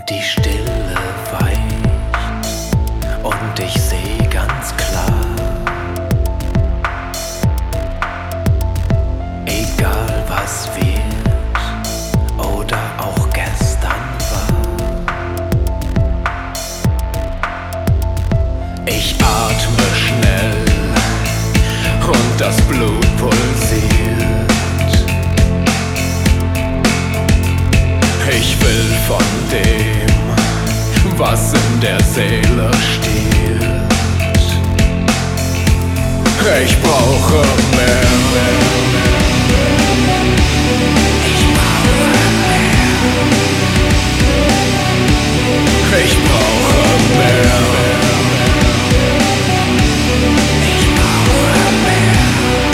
Die Stille weicht und ich seh ganz klar, egal was wird oder auch gestern war. Ich atme schnell und das Blut pulsiert. Ich will von dem, was in der Seele stirbt. Ich brauche mehr. Ich brauche mehr. Ich brauche mehr. Ich brauche mehr.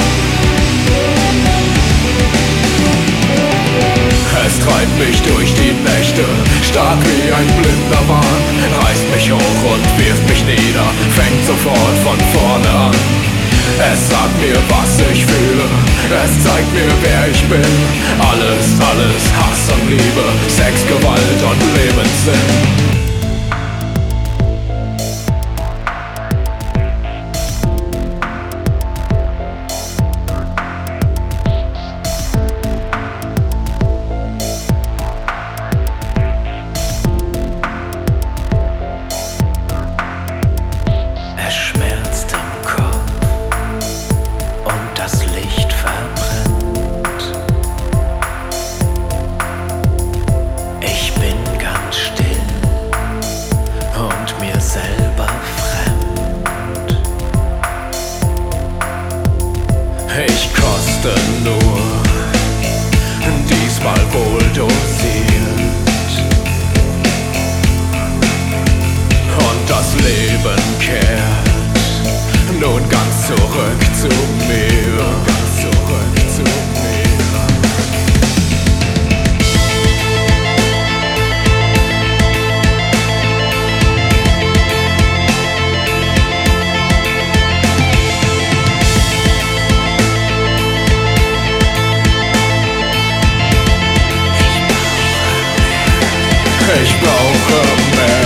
Es treibt mich durch die Nächte, stark wie ein blinder Wahn, reißt mich hoch und wirft mich nieder, fängt sofort von vorne an. Es sagt mir, was ich fühle, es zeigt mir, wer ich bin. Alles, alles, Hass und Liebe, Sex, Gewalt und Lebenssinn. Es schmerzt im Kopf und das Licht verbrennt. Ich bin ganz still und mir selber fremd. Ich koste nur, diesmal wohl dosiert. Und das Leben kehrt nun ganz zurück zu mir. Ganz zurück zu mir. Ich brauche mehr.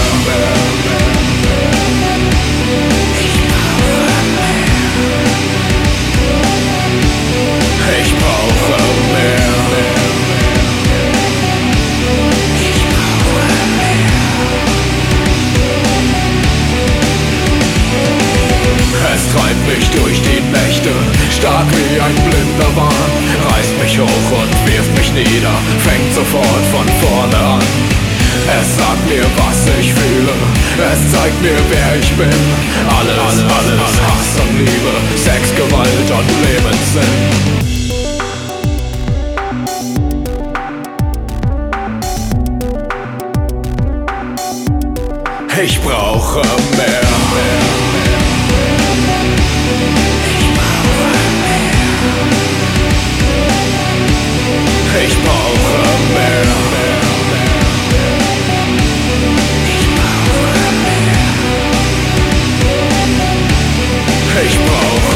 Ich brauche mehr. Es treibt mich durch die Nächte, stark wie ein blinder Wahn, reißt mich hoch und wirft mich nieder, fängt sofort von vorne an. Es sagt mir, was ich fühle, es zeigt mir, wer ich bin. Alles, alles, Hass und Liebe, Sex, Gewalt und Lebenssinn. Ich brauche mehr. Ich brauche mehr. Ich brauche